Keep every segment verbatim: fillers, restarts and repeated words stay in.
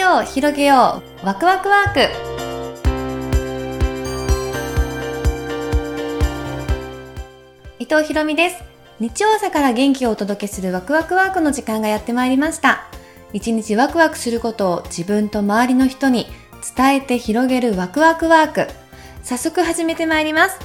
よう広げようワクワクワーク。伊藤ひろみです。日曜朝から元気をお届けするワクワクワークの時間がやってまいりました。一日ワクワクすることを自分と周りの人に伝えて広げるワクワクワーク。早速始めてまいります。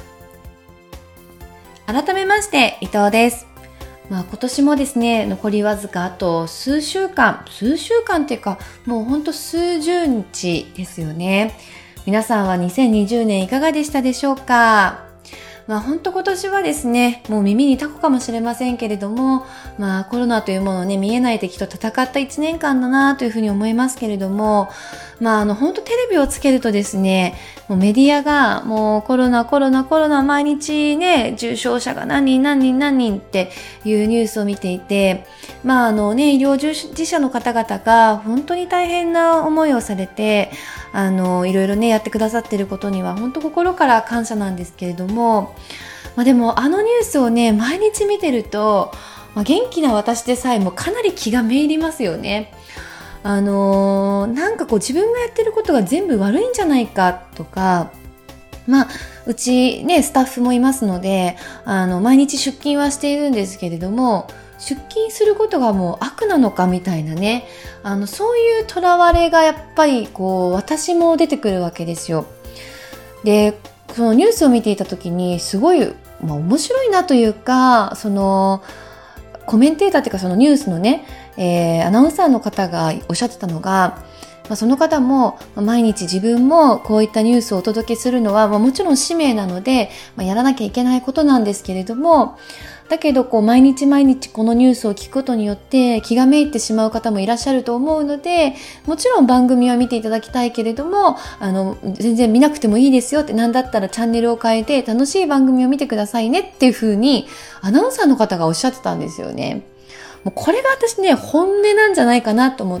改めまして伊藤です。まあ、今年もですね、残りわずかあと数週間、数週間っていうか、もうほんと数十日ですよね。皆さんはにせんにじゅうねんいかがでしたでしょうか。まあ本当今年はですね、もう耳にタコかもしれませんけれども、まあコロナというものね、見えない敵と戦ったいちねんかんだなというふうに思いますけれども、まああの本当テレビをつけるとですね、もうメディアがもうコロナコロナコロナ毎日ね、重症者が何人何人何人っていうニュースを見ていて、まああのね、医療従事者の方々が本当に大変な思いをされて、あのいろいろねやってくださっていることには本当心から感謝なんですけれども、まあ、でもあのニュースをね毎日見てると、まあ、元気な私でさえもかなり気がめいりますよね。あのー、なんかこう自分がやってることが全部悪いんじゃないかとか、まあうちねスタッフもいますので、あの毎日出勤はしているんですけれども、出勤することがもう悪なのかみたいなね、あのそういうとらわれがやっぱりこう私も出てくるわけですよ。で、そのニュースを見ていた時にすごい、まあ、面白いなというか、そのコメンテーターっていうかそのニュースのね、えー、アナウンサーの方がおっしゃってたのが、まあ、その方も毎日自分もこういったニュースをお届けするのは、まあ、もちろん使命なので、まあ、やらなきゃいけないことなんですけれども、だけどこう毎日毎日このニュースを聞くことによって気がめいってしまう方もいらっしゃると思うので、もちろん番組は見ていただきたいけれども、あの全然見なくてもいいですよって、なんだったらチャンネルを変えて楽しい番組を見てくださいねっていう風にアナウンサーの方がおっしゃってたんですよね。もうこれが私ね本音なんじゃないかなと思って、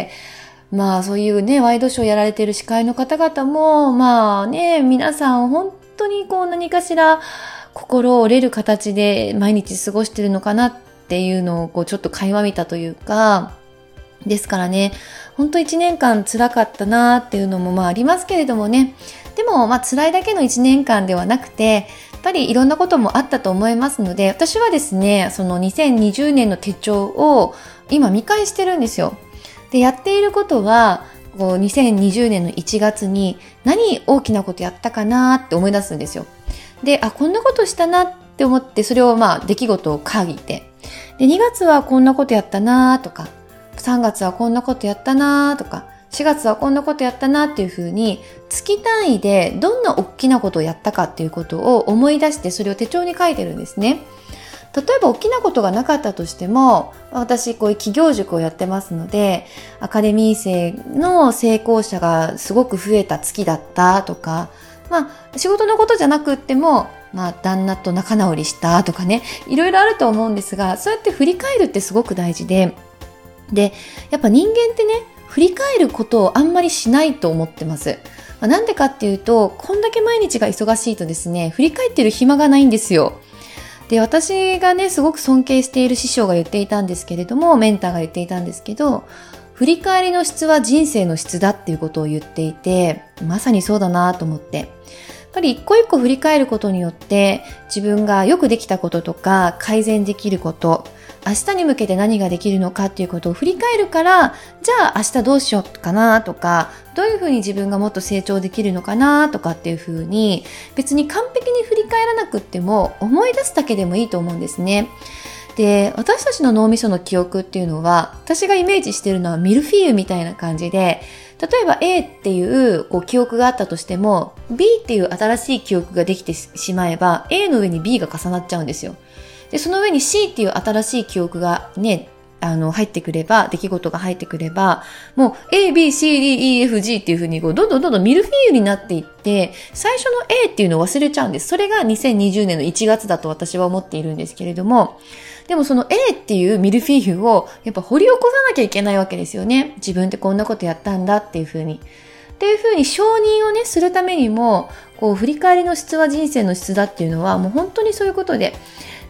まあそういうねワイドショーやられている司会の方々もまあね、皆さん本当にこう何かしら心折れる形で毎日過ごしてるのかなっていうのをこうちょっと垣間見たというか、ですからね、本当一年間辛かったなっていうのもまあありますけれどもね、でもまあ辛いだけの一年間ではなくて、やっぱりいろんなこともあったと思いますので、私はですね、そのにせんにじゅうねんの手帳を今見返してるんですよ。で、やっていることはこうにせんにじゅうねんのいちがつに何大きなことやったかなって思い出すんですよ。で、あ、こんなことしたなって思って、それをまあ出来事を書いて、でにがつはこんなことやったなとか、さんがつはこんなことやったなとか、しがつはこんなことやったなっていうふうに月単位でどんな大きなことをやったかっていうことを思い出して、それを手帳に書いてるんですね。例えば大きなことがなかったとしても、私こういう企業塾をやってますので、アカデミー生の成功者がすごく増えた月だったとか、まあ仕事のことじゃなくっても、まあ旦那と仲直りしたとかね、いろいろあると思うんですが、そうやって振り返るってすごく大事で、で、やっぱ人間ってね、振り返ることをあんまりしないと思ってます。まあ、なんでかっていうと、こんだけ毎日が忙しいとですね、振り返ってる暇がないんですよ。で、私がね、すごく尊敬している師匠が言っていたんですけれども、メンターが言っていたんですけど、振り返りの質は人生の質だっていうことを言っていて、まさにそうだなと思って。やっぱり一個一個振り返ることによって、自分がよくできたこととか、改善できること、明日に向けて何ができるのかっていうことを振り返るから、じゃあ明日どうしようかなとか、どういうふうに自分がもっと成長できるのかなとかっていうふうに、別に完璧に振り返らなくっても思い出すだけでもいいと思うんですね。で、私たちの脳みその記憶っていうのは、私がイメージしてるのはミルフィーユみたいな感じで、例えば A っていうこう記憶があったとしても B っていう新しい記憶ができてしまえば A の上に B が重なっちゃうんですよ。で、その上に C っていう新しい記憶がね、あの入ってくれば、出来事が入ってくれば、もう A、B、C、D、E、F、G っていう風にこうどんどんどんどんミルフィーユになっていって、最初の A っていうのを忘れちゃうんです。それがにせんにじゅうねんのいちがつだと私は思っているんですけれども、でもその A っていうミルフィーユをやっぱ掘り起こさなきゃいけないわけですよね。自分ってこんなことやったんだっていう風に。っていう風に承認をね、するためにも、こう振り返りの質は人生の質だっていうのはもう本当にそういうことで、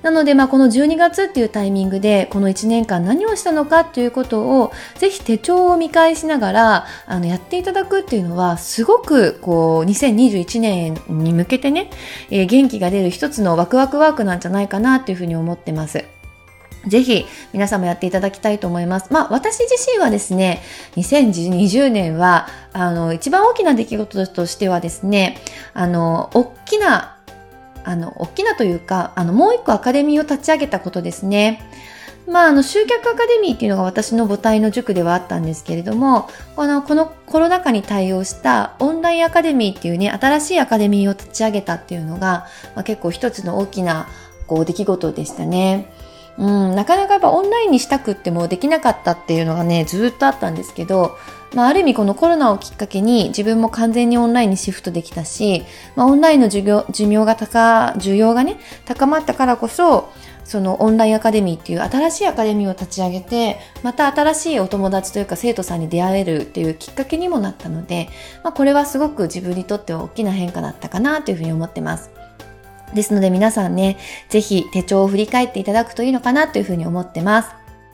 なので、まあ、このじゅうにがつっていうタイミングでこのいちねんかん何をしたのかっていうことをぜひ手帳を見返しながらあのやっていただくっていうのはすごくこうにせんにじゅういちねんに向けてね、えー、元気が出る一つのワクワクワークなんじゃないかなっていうふうに思ってます。ぜひ皆さんもやっていただきたいと思います。まあ私自身はですね、にせんにじゅうねんはあの一番大きな出来事としてはですね、あの大きなあの大きなというかあのもう一個アカデミーを立ち上げたことですね。まああの集客アカデミーっていうのが私の母体の塾ではあったんですけれども、このこのコロナ禍に対応したオンラインアカデミーっていうね新しいアカデミーを立ち上げたっていうのが、まあ、結構一つの大きなこう出来事でしたね。うん、なかなかやっぱオンラインにしたくってもできなかったっていうのがねずっとあったんですけど、まあ、ある意味このコロナをきっかけに自分も完全にオンラインにシフトできたし、まあ、オンラインの授業寿命が高需要がね高まったからこそそのオンラインアカデミーっていう新しいアカデミーを立ち上げてまた新しいお友達というか生徒さんに出会えるっていうきっかけにもなったので、まあ、これはすごく自分にとっては大きな変化だったかなというふうに思ってます。ですので皆さんね、ぜひ手帳を振り返っていただくといいのかなというふうに思ってます。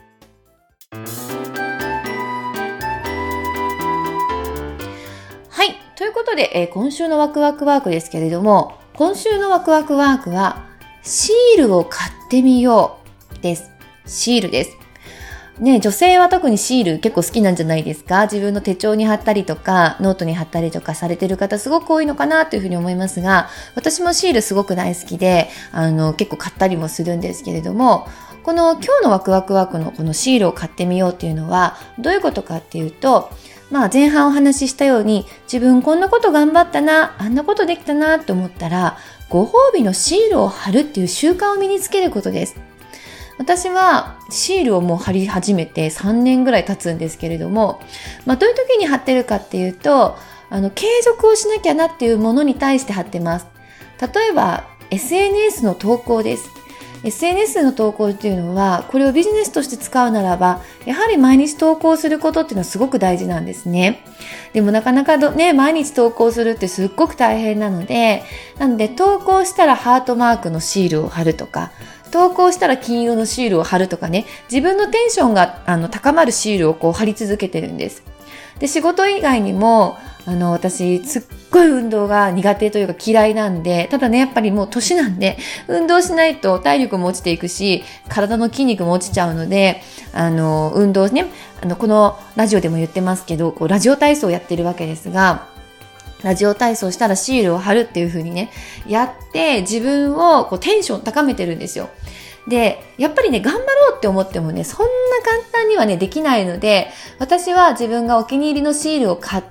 はい。ということで、えー、今週のワクワクワークですけれども、今週のワクワクワークは、シールを買ってみようです。シールです。ね、女性は特にシール結構好きなんじゃないですか？自分の手帳に貼ったりとか、ノートに貼ったりとかされてる方すごく多いのかなというふうに思いますが、私もシールすごく大好きで、あの、結構買ったりもするんですけれども、この今日のワクワクワークのこのシールを買ってみようっていうのは、どういうことかっていうと、まあ前半お話ししたように、自分こんなこと頑張ったな、あんなことできたなって思ったら、ご褒美のシールを貼るっていう習慣を身につけることです。私はシールをもう貼り始めてさんねんぐらい経つんですけれども、まあ、どういう時に貼ってるかっていうと、あの継続をしなきゃなっていうものに対して貼ってます。例えば エスエヌエス の投稿です。エスエヌエス の投稿っていうのは、これをビジネスとして使うならば、やはり毎日投稿することっていうのはすごく大事なんですね。でもなかなかどね、毎日投稿するってすっごく大変なので、なので投稿したらハートマークのシールを貼るとか、投稿したら金色のシールを貼るとかね、自分のテンションがあの高まるシールをこう貼り続けてるんです。で、仕事以外にも、あの、私、すっごい運動が苦手というか嫌いなんで、ただね、やっぱりもう年なんで、運動しないと体力も落ちていくし、体の筋肉も落ちちゃうので、あの、運動ね、あの、このラジオでも言ってますけど、こうラジオ体操をやってるわけですが、ラジオ体操したらシールを貼るっていう風にね、やって自分をこうテンション高めてるんですよ。で、やっぱりね、頑張ろうって思ってもね、そんな簡単にはね、できないので、私は自分がお気に入りのシールを買って、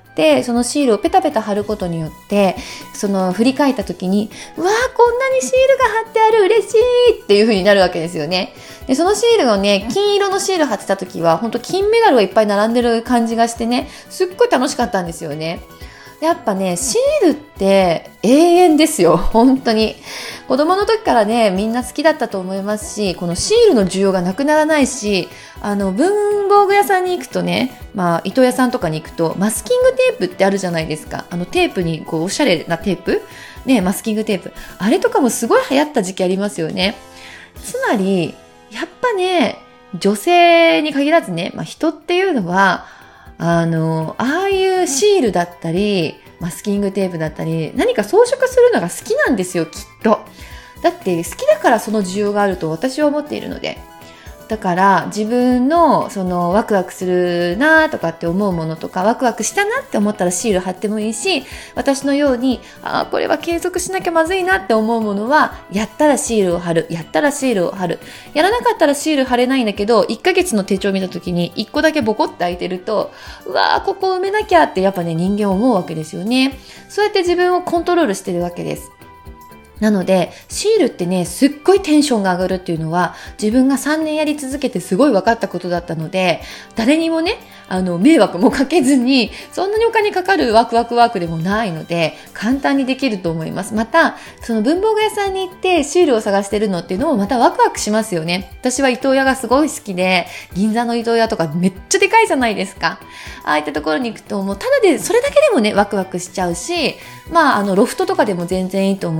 そのシールをペタペタ貼ることによって、その振り返った時に、うわー、こんなにシールが貼ってある、嬉しいっていう風になるわけですよね。で、そのシールをね、金色のシール貼ってた時は、ほんと金メダルがいっぱい並んでる感じがしてね、すっごい楽しかったんですよね。やっぱね、シールって永遠ですよ。本当に。子供の時からね、みんな好きだったと思いますし、このシールの需要がなくならないし、あの、文房具屋さんに行くとね、まあ、糸屋さんとかに行くと、マスキングテープってあるじゃないですか。あの、テープに、こう、おしゃれなテープね、マスキングテープ。あれとかもすごい流行った時期ありますよね。つまり、やっぱね、女性に限らずね、まあ、人っていうのは、あの、ああいうシールだったり、マスキングテープだったり、何か装飾するのが好きなんですよ、きっと。だって好きだからその需要があると私は思っているので。だから自分のそのワクワクするなとかって思うものとか、ワクワクしたなって思ったらシール貼ってもいいし、私のように、あ、これは継続しなきゃまずいなって思うものは、やったらシールを貼る、やったらシールを貼る。やらなかったらシール貼れないんだけど、いっかげつの手帳を見た時にいっこだけボコって開いてると、うわー、ここ埋めなきゃってやっぱね、人間思うわけですよね。そうやって自分をコントロールしてるわけです。なので、シールってね、すっごいテンションが上がるっていうのは、自分がさんねんやり続けてすごい分かったことだったので、誰にもね、あの、迷惑もかけずに、そんなにお金かかるワクワクワークでもないので、簡単にできると思います。また、その文房具屋さんに行ってシールを探してるのっていうのもまたワクワクしますよね。私は糸屋がすごい好きで、銀座の糸屋とかめっちゃでかいじゃないですか。ああいったところに行くと、もうただで、それだけでもね、ワクワクしちゃうし、まあ、あの、ロフトとかでも全然いいと思いますので、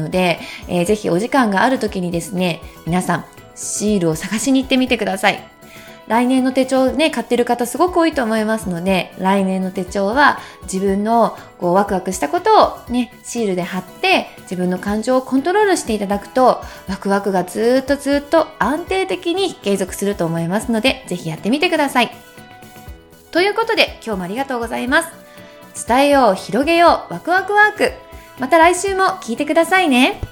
ので、えー、ぜひお時間がある時にですね、皆さんシールを探しに行ってみてください。来年の手帳ね、買ってる方すごく多いと思いますので、来年の手帳は自分のこうワクワクしたことをね、シールで貼って自分の感情をコントロールしていただくと、ワクワクがずっとずっと安定的に継続すると思いますので、ぜひやってみてください。ということで、今日もありがとうございます。伝えよう、広げよう、ワクワクワーク。また来週も聞いてくださいね。